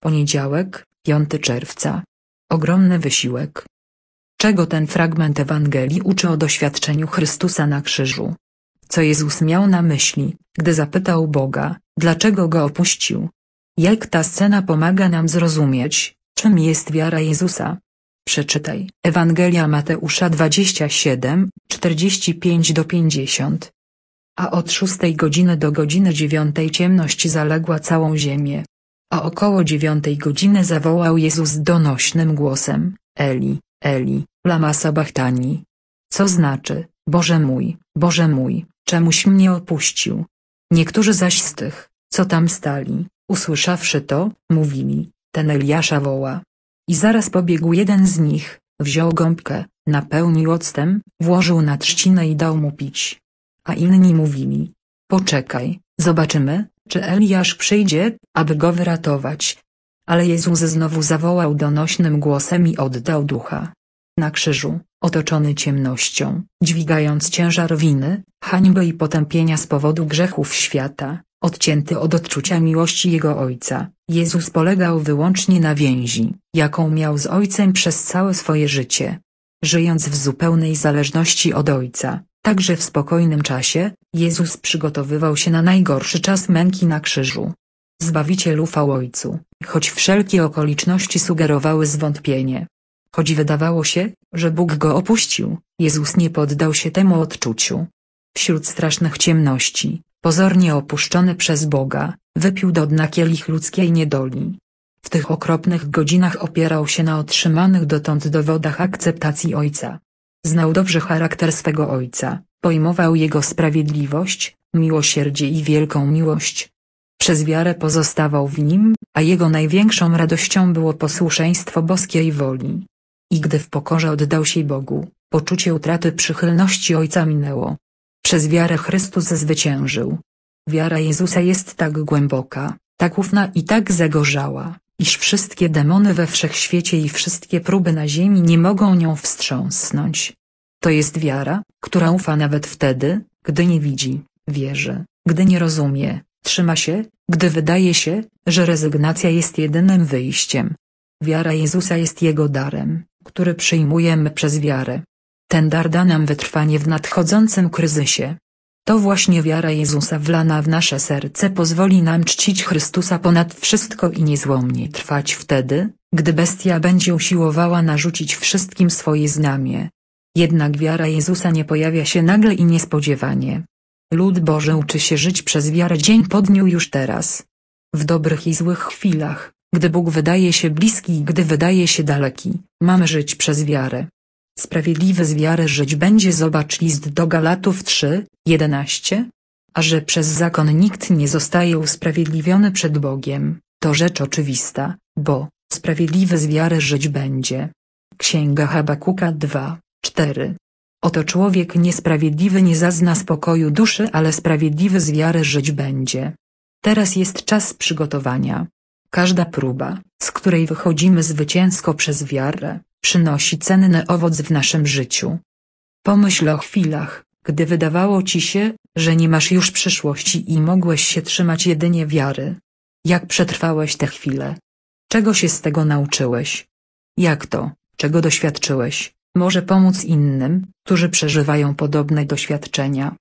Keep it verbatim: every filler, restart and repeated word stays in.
Poniedziałek, piątego czerwca. Ogromny wysiłek. Czego ten fragment Ewangelii uczy o doświadczeniu Chrystusa na krzyżu? Co Jezus miał na myśli, gdy zapytał Boga, dlaczego Go opuścił? Jak ta scena pomaga nam zrozumieć, czym jest wiara Jezusa? Przeczytaj Ewangelia Mateusza dwadzieścia siedem, czterdzieści pięć do pięćdziesiąt. A od szóstej godziny do godziny dziewiątej ciemność zaległa całą ziemię. A około dziewiątej godziny zawołał Jezus donośnym głosem: Eli, Eli, lama sabachtani. Co znaczy: Boże mój, Boże mój, czemuś mnie opuścił? Niektórzy zaś z tych, co tam stali, usłyszawszy to, mówili: ten Eliasza woła. I zaraz pobiegł jeden z nich, wziął gąbkę, napełnił octem, włożył na trzcinę i dał mu pić. A inni mówili: poczekaj, zobaczymy, czy Eliasz przyjdzie, aby go wyratować. Ale Jezus znowu zawołał donośnym głosem i oddał ducha. Na krzyżu, otoczony ciemnością, dźwigając ciężar winy, hańby i potępienia z powodu grzechów świata, odcięty od odczucia miłości Jego Ojca, Jezus polegał wyłącznie na więzi, jaką miał z Ojcem przez całe swoje życie. Żyjąc w zupełnej zależności od Ojca, także w spokojnym czasie, Jezus przygotowywał się na najgorszy czas męki na krzyżu. Zbawiciel ufał Ojcu, choć wszelkie okoliczności sugerowały zwątpienie. Choć wydawało się, że Bóg go opuścił, Jezus nie poddał się temu odczuciu. Wśród strasznych ciemności, pozornie opuszczony przez Boga, wypił do dna kielich ludzkiej niedoli. W tych okropnych godzinach opierał się na otrzymanych dotąd dowodach akceptacji Ojca. Znał dobrze charakter swego Ojca, pojmował Jego sprawiedliwość, miłosierdzie i wielką miłość. Przez wiarę pozostawał w Nim, a Jego największą radością było posłuszeństwo boskiej woli. I gdy w pokorze oddał się Bogu, poczucie utraty przychylności Ojca minęło. Przez wiarę Chrystus zwyciężył. Wiara Jezusa jest tak głęboka, tak ufna i tak zagorzała, iż wszystkie demony we wszechświecie i wszystkie próby na ziemi nie mogą nią wstrząsnąć. To jest wiara, która ufa nawet wtedy, gdy nie widzi, wierzy, gdy nie rozumie, trzyma się, gdy wydaje się, że rezygnacja jest jedynym wyjściem. Wiara Jezusa jest Jego darem, który przyjmujemy przez wiarę. Ten dar da nam wytrwanie w nadchodzącym kryzysie. To właśnie wiara Jezusa wlana w nasze serce pozwoli nam czcić Chrystusa ponad wszystko i niezłomnie trwać wtedy, gdy bestia będzie usiłowała narzucić wszystkim swoje znamie. Jednak wiara Jezusa nie pojawia się nagle i niespodziewanie. Lud Boży uczy się żyć przez wiarę dzień po dniu już teraz. W dobrych i złych chwilach, gdy Bóg wydaje się bliski i gdy wydaje się daleki, mamy żyć przez wiarę. Sprawiedliwy z wiary żyć będzie. Zobacz list do Galatów trzy, jedenaście. A że przez zakon nikt nie zostaje usprawiedliwiony przed Bogiem, to rzecz oczywista, bo sprawiedliwy z wiary żyć będzie. Księga Habakuka dwa, cztery. Oto człowiek niesprawiedliwy nie zazna spokoju duszy, ale sprawiedliwy z wiary żyć będzie. Teraz jest czas przygotowania. Każda próba, z której wychodzimy zwycięsko przez wiarę, przynosi cenny owoc w naszym życiu. Pomyśl o chwilach, gdy wydawało ci się, że nie masz już przyszłości i mogłeś się trzymać jedynie wiary. Jak przetrwałeś te chwile? Czego się z tego nauczyłeś? Jak to, czego doświadczyłeś, może pomóc innym, którzy przeżywają podobne doświadczenia?